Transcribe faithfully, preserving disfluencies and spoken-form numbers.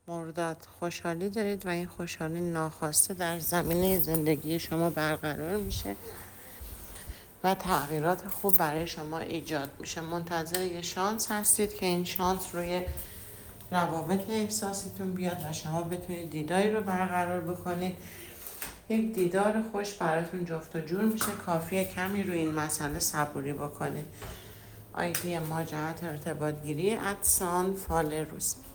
موردت خوشحالی دارید و این خوشحالی ناخواسته در زمینه زندگی شما برقرار میشه و تغییرات خوب برای شما ایجاد میشه. منتظر یه شانس هستید که این شانس روی روابط احساسیتون بیاد و شما بتونید دیداری رو برقرار بکنید. یک دیدار خوش براتون جفت و جور میشه. کافیه کمی روی این مسئله صبوری بکنید. آیدی ما جهت ارتباط گیری ادسان فال روز.